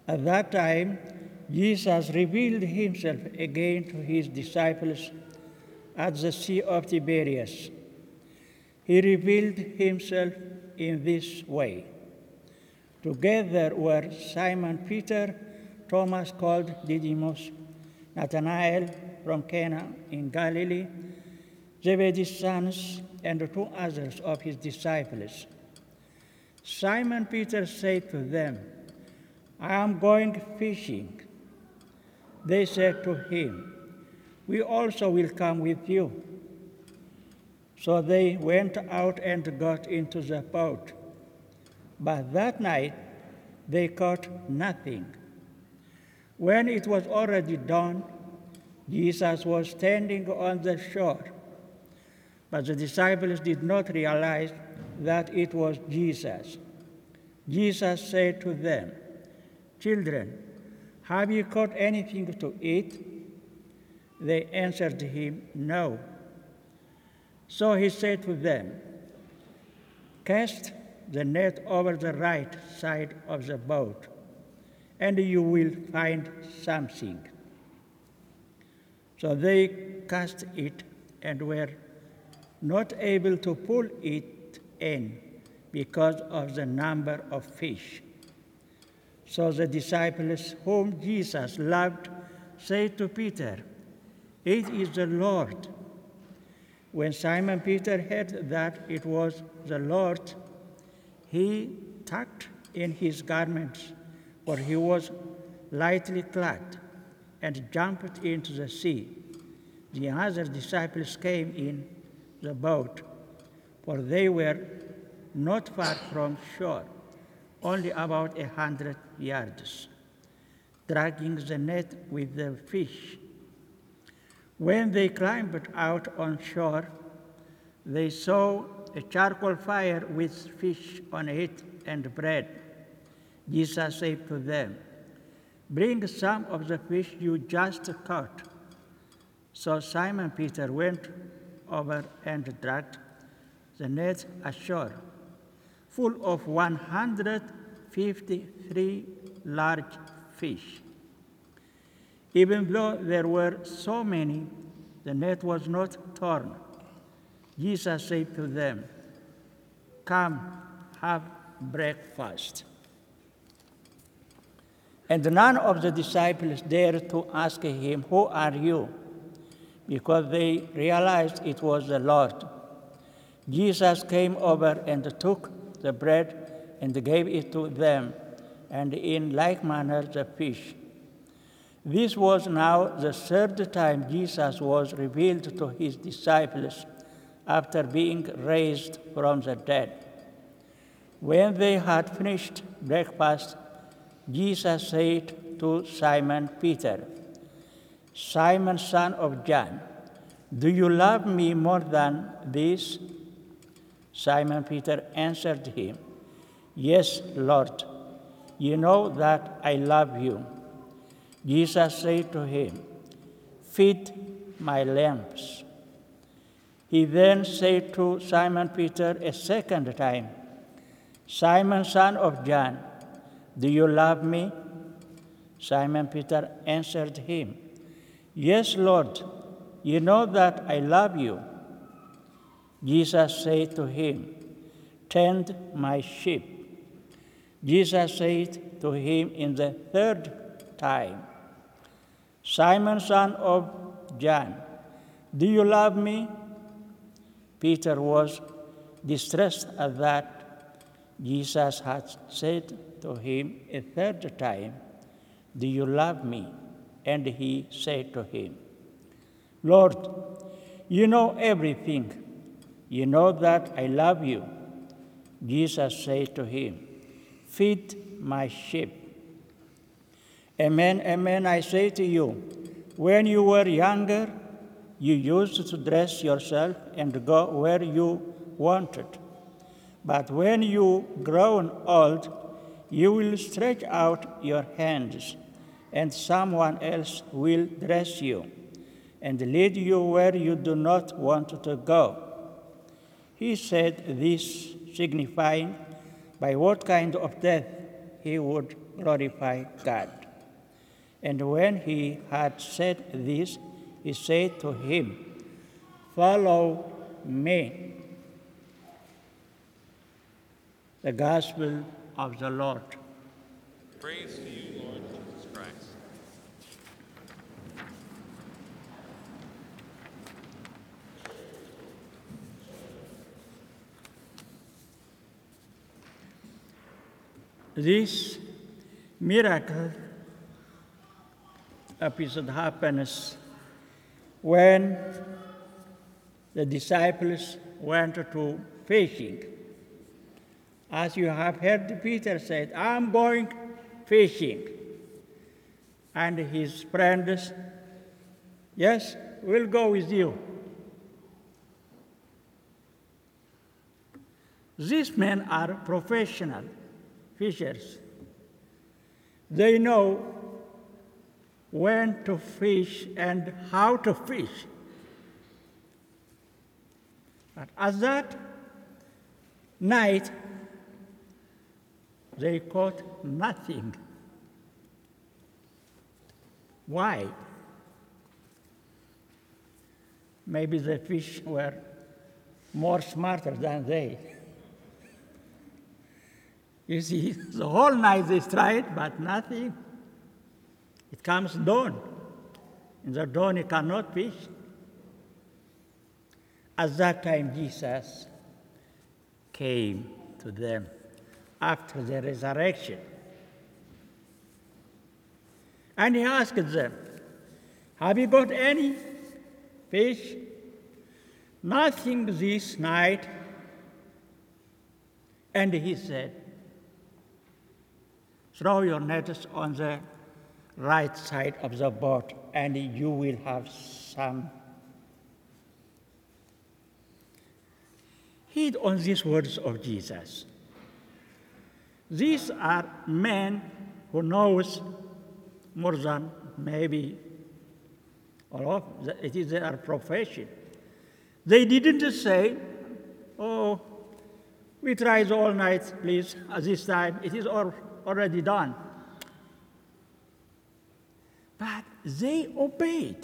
At that time, Jesus revealed himself again to his disciples at the Sea of Tiberias. He revealed himself in this way. Together were Simon Peter, Thomas called Didymus, Nathanael from Cana in Galilee, Zebedee's sons, and 2 others of his disciples. Simon Peter said to them, "I am going fishing." They said to him, "We also will come with you." So they went out and got into the boat. But that night they caught nothing. When it was already dawn, Jesus was standing on the shore. But the disciples did not realize that it was Jesus. Jesus said to them, "Children, have you caught anything to eat?" They answered him, "No." So he said to them, "Cast the net over the right side of the boat, and you will find something." So they cast it and were not able to pull it in because of the number of fish. So the disciples whom Jesus loved said to Peter, "It is the Lord." When Simon Peter heard that it was the Lord, he tucked in his garments, for he was lightly clad, and jumped into the sea. The other disciples came in the boat, for they were not far from shore, only about 100 yards, dragging the net with the fish. When they climbed out on shore, they saw a charcoal fire with fish on it and bread. Jesus said to them, "Bring some of the fish you just caught." So Simon Peter went over and dragged the net ashore, full of 153 large fish. Even though there were so many, the net was not torn. Jesus said to them, "Come, have breakfast." And none of the disciples dared to ask him, "Who are you?" because they realized it was the Lord. Jesus came over and took the bread and gave it to them, and in like manner the fish. This was now the third time Jesus was revealed to his disciples after being raised from the dead. When they had finished breakfast, Jesus said to Simon Peter, "Simon, son of John, do you love me more than this?" Simon Peter answered him, "Yes, Lord, you know that I love you." Jesus said to him, "Feed my lambs." He then said to Simon Peter a second time, "Simon, son of John, do you love me?" Simon Peter answered him, "Yes, Lord, you know that I love you." Jesus said to him, "Tend my sheep." Jesus said to him in the third time, "Simon, son of John, do you love me?" Peter was distressed at that Jesus had said to him a third time, "Do you love me?" And he said to him, "Lord, you know everything. You know that I love you." Jesus said to him, "Feed my sheep. Amen, amen, I say to you, when you were younger, you used to dress yourself and go where you wanted. But when you grown old, you will stretch out your hands, and someone else will dress you and lead you where you do not want to go." He said this, signifying by what kind of death he would glorify God. And when he had said this, he said to him, "Follow me." The Gospel of the Lord. Praise to you, Lord Jesus Christ. This miracle episode happens when the disciples went to fishing. As you have heard, Peter said, "I'm going fishing." And his friends, "Yes, we'll go with you." These men are professional fishers. They know when to fish and how to fish. But at that night, they caught nothing. Why? Maybe the fish were more smarter than they. You see, the whole night they tried, but nothing. It comes dawn. In the dawn, you cannot fish. At that time, Jesus came to them after the resurrection. And he asked them, "Have you got any fish?" "Nothing this night." And he said, "Throw your nets on the right side of the boat, and you will have some." Heed on these words of Jesus. These are men who knows more than maybe all of it is their profession. They didn't say, "Oh, we tried all night, please, at this time, it is already done." But they obeyed.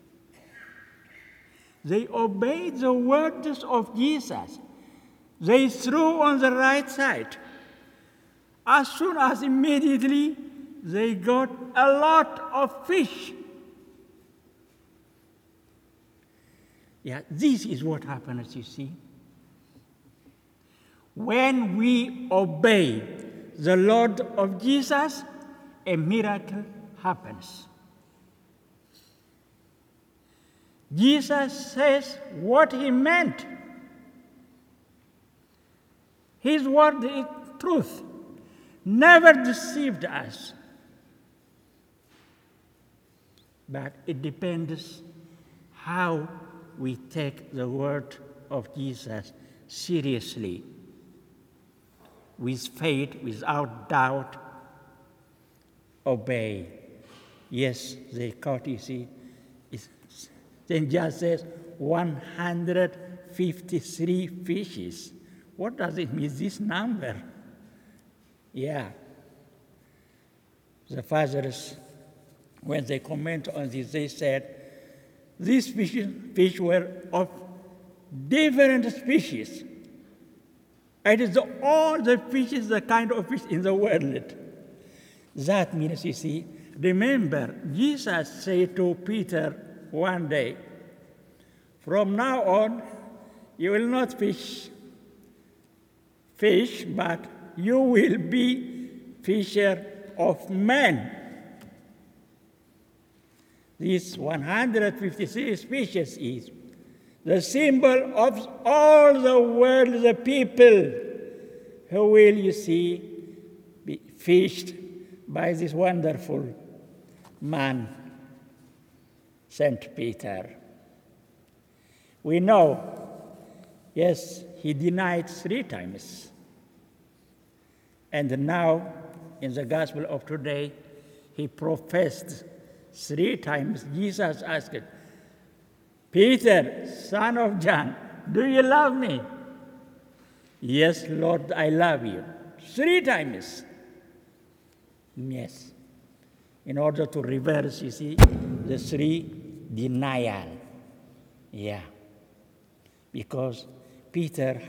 They obeyed the words of Jesus. They threw on the right side. As soon as immediately they got a lot of fish. Yeah, this is what happens, you see. When we obey the Lord of Jesus, a miracle happens. Jesus says what he meant. His word is truth, never deceived us. But it depends how we take the word of Jesus seriously, with faith, without doubt, obey. Yes, the caught, you see, then just says 153 fishes. What does it mean, this number? Yeah. The fathers, when they comment on this, they said, these fish were of different species. It is all the fishes, the kind of fish in the world. That means, you see, remember, Jesus said to Peter one day, "From now on, you will not fish, but you will be fisher of men." This 153 species is the symbol of all the world, the people who will, you see, be fished by this wonderful man, St. Peter. We know, yes, he denied 3 times. And now, in the gospel of today, he professed 3 times. Jesus asked, "Peter, son of John, do you love me?" "Yes, Lord, I love you." 3 times. Yes. In order to reverse, you see, the three denial. Yeah. Because Peter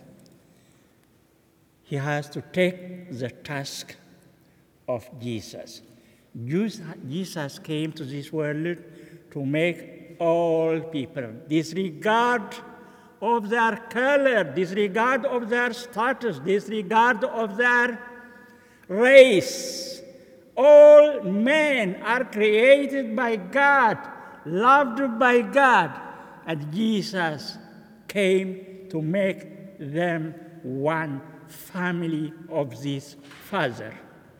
has to take the task of Jesus. Jesus came to this world to make all people, disregard of their color, disregard of their status, disregard of their race. All men are created by God, loved by God, and Jesus came to make them one family of this Father.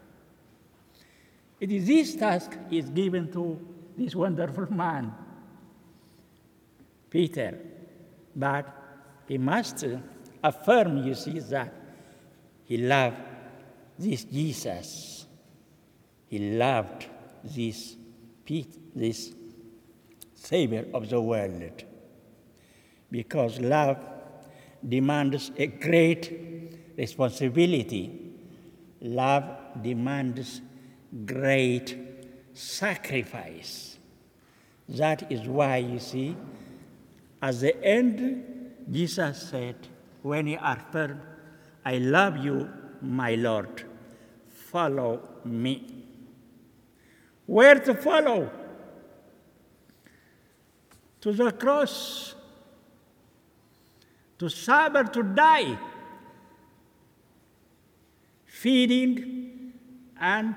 It is this task is given to this wonderful man, Peter. But he must affirm, you see, that he loved this Jesus. He loved this Savior of the world. Because love demands a great responsibility. Love demands great sacrifice. That is why, you see, at the end, Jesus said, when he affirmed, I love you, my Lord, follow me. Where to follow? To the cross, to suffer, to die, feeding and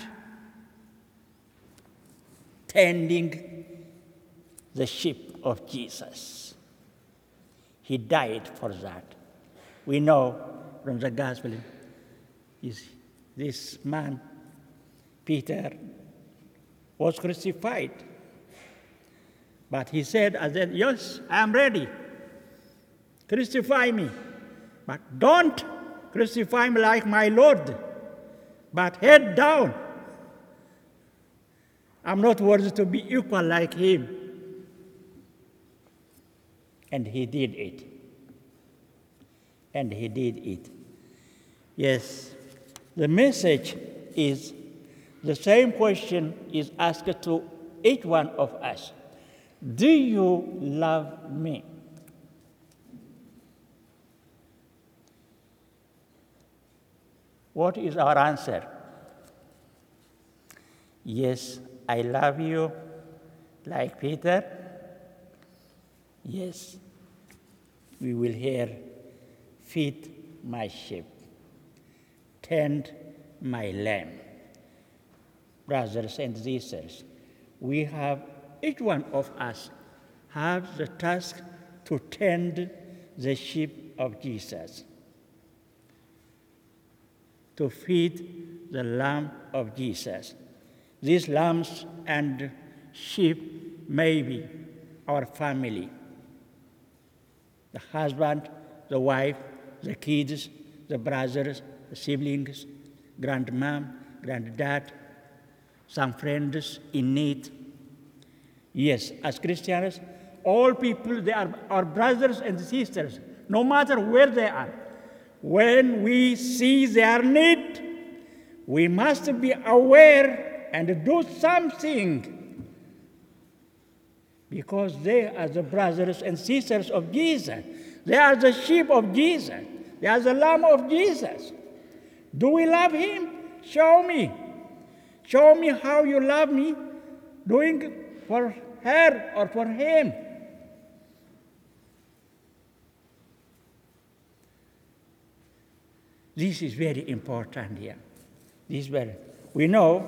tending the sheep of Jesus. He died for that. We know from the gospel, this man, Peter, was crucified. But he said, yes, I am ready. Crucify me. But don't crucify me like my Lord, but head down. I'm not worthy to be equal like him. And he did it. And he did it. Yes, the message is the same question is asked to each one of us. Do you love me? What is our answer? Yes, I love you, like Peter. Yes, we will hear, feed my sheep, tend my lamb. Brothers and sisters, each one of us have the task to tend the sheep of Jesus, to feed the lamb of Jesus. These lambs and sheep may be our family, the husband, the wife, the kids, the brothers, the siblings, grandmom, granddad, some friends in need. Yes, as Christians, all people, they are our brothers and sisters, no matter where they are. When we see their need, we must be aware and do something, because they are the brothers and sisters of Jesus. They are the sheep of Jesus. They are the lamb of Jesus. Do we love him? Show me. Show me how you love me, doing it for her or for him. This is very important here. We know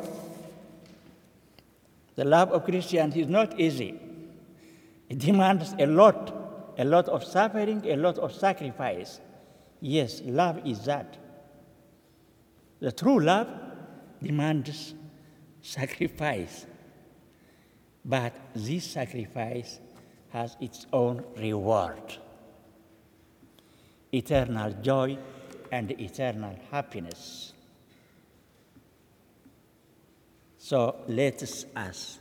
the love of Christianity is not easy. It demands a lot of suffering, a lot of sacrifice. Yes, love is that. The true love demands sacrifice. But this sacrifice has its own reward: eternal joy and eternal happiness. So let us,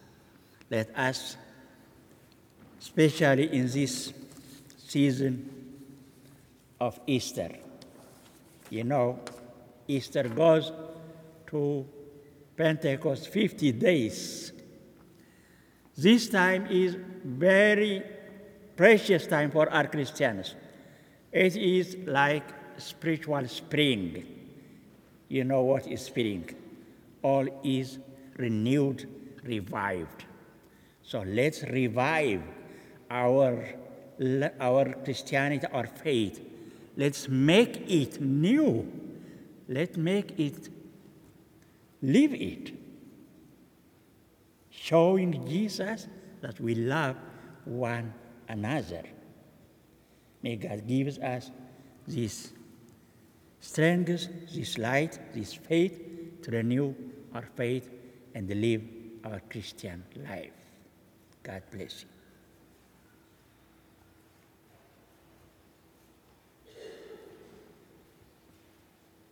especially in this season of Easter. You know, Easter goes to Pentecost, 50 days. This time is very precious time for our Christians. It is like spiritual spring. You know what is spring? All is renewed, revived. So let's revive our Christianity, our faith. Let's make it new. Let's make it, live it. Showing Jesus that we love one another. May God give us this strength, this light, this faith to renew our faith and live our Christian life. God bless you.